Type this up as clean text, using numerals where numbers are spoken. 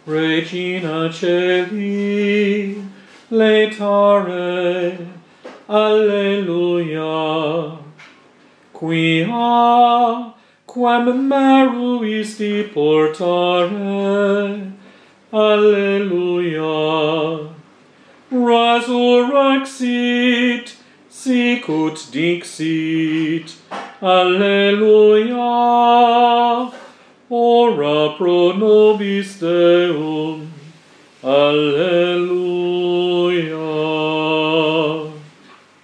Regina Celi, laetare, Alleluia. Quia, quem meruisti portare, Alleluia. Resurrexit, sicut dixit, Alleluia. Ora pro nobis Deum, Alleluia.